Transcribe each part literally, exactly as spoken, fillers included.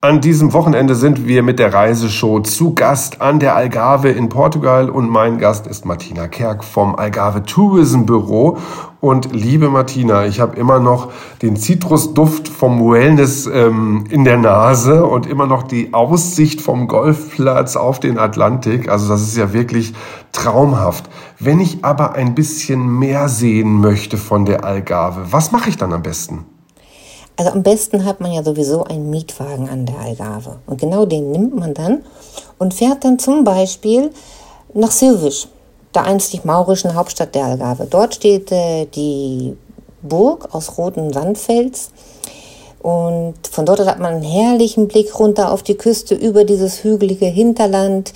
An diesem Wochenende sind wir mit der Reiseshow zu Gast an der Algarve in Portugal und mein Gast ist Martina Kerk vom Algarve Tourism Büro. Und liebe Martina, ich habe immer noch den Zitrusduft vom Wellness ähm, in der Nase und immer noch die Aussicht vom Golfplatz auf den Atlantik. Also das ist ja wirklich traumhaft. Wenn ich aber ein bisschen mehr sehen möchte von der Algarve, was mache ich dann am besten? Also am besten hat man ja sowieso einen Mietwagen an der Algarve. Und genau den nimmt man dann und fährt dann zum Beispiel nach Silves, der einstlich maurischen Hauptstadt der Algarve. Dort steht äh, die Burg aus rotem Sandfels. Und von dort hat man einen herrlichen Blick runter auf die Küste über dieses hügelige Hinterland.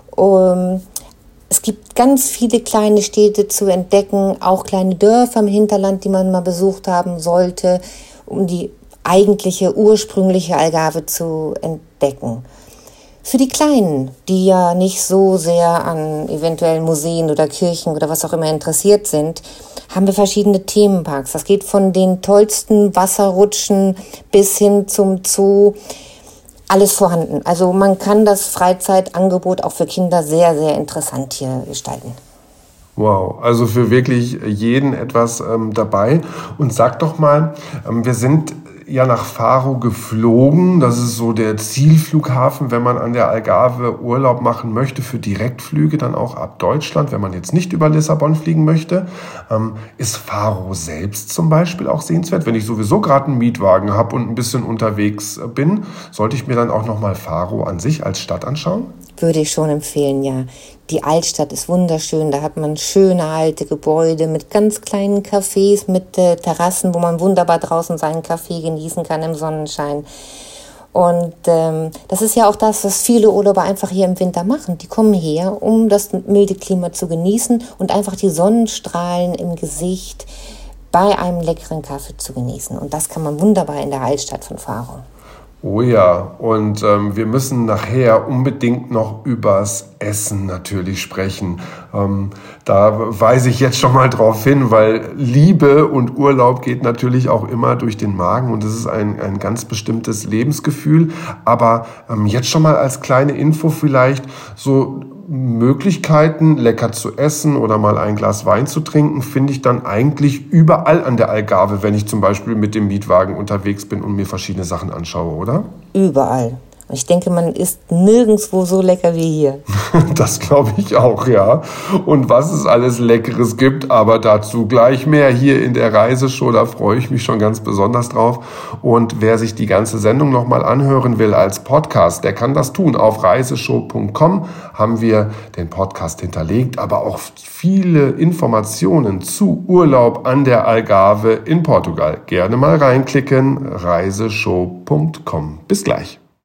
Um, es gibt ganz viele kleine Städte zu entdecken, auch kleine Dörfer im Hinterland, die man mal besucht haben sollte, um die eigentliche, ursprüngliche Algarve zu entdecken. Für die Kleinen, die ja nicht so sehr an eventuellen Museen oder Kirchen oder was auch immer interessiert sind, haben wir verschiedene Themenparks. Das geht von den tollsten Wasserrutschen bis hin zum Zoo. Alles vorhanden. Also man kann das Freizeitangebot auch für Kinder sehr, sehr interessant hier gestalten. Wow, also für wirklich jeden etwas ähm, dabei. Und sag doch mal, ähm, wir sind ja nach Faro geflogen. Das ist so der Zielflughafen, wenn man an der Algarve Urlaub machen möchte, für Direktflüge dann auch ab Deutschland, wenn man jetzt nicht über Lissabon fliegen möchte. Ähm, ist Faro selbst zum Beispiel auch sehenswert? Wenn ich sowieso gerade einen Mietwagen habe und ein bisschen unterwegs bin, sollte ich mir dann auch nochmal Faro an sich als Stadt anschauen? Würde ich schon empfehlen, ja. Die Altstadt ist wunderschön, da hat man schöne alte Gebäude mit ganz kleinen Cafés, mit äh, Terrassen, wo man wunderbar draußen seinen Kaffee genießen kann im Sonnenschein. Und ähm, das ist ja auch das, was viele Urlauber einfach hier im Winter machen. Die kommen her, um das milde Klima zu genießen und einfach die Sonnenstrahlen im Gesicht bei einem leckeren Kaffee zu genießen. Und das kann man wunderbar in der Altstadt von Faro. Oh ja, und ähm, wir müssen nachher unbedingt noch übers Essen natürlich sprechen. Ähm, da weise ich jetzt schon mal drauf hin, weil Liebe und Urlaub geht natürlich auch immer durch den Magen und das ist ein, ein ganz bestimmtes Lebensgefühl. Aber ähm, jetzt schon mal als kleine Info vielleicht so Möglichkeiten, lecker zu essen oder mal ein Glas Wein zu trinken, finde ich dann eigentlich überall an der Algarve, wenn ich zum Beispiel mit dem Mietwagen unterwegs bin und mir verschiedene Sachen anschaue, oder? Überall. Und ich denke, man isst nirgendwo so lecker wie hier. Das glaube ich auch, ja. Und was es alles Leckeres gibt, aber dazu gleich mehr hier in der Reiseshow, da freue ich mich schon ganz besonders drauf. Und wer sich die ganze Sendung nochmal anhören will als Podcast, der kann das tun. Auf reiseshow punkt com haben wir den Podcast hinterlegt, aber auch viele Informationen zu Urlaub an der Algarve in Portugal. Gerne mal reinklicken, reiseshow punkt com. Bis gleich.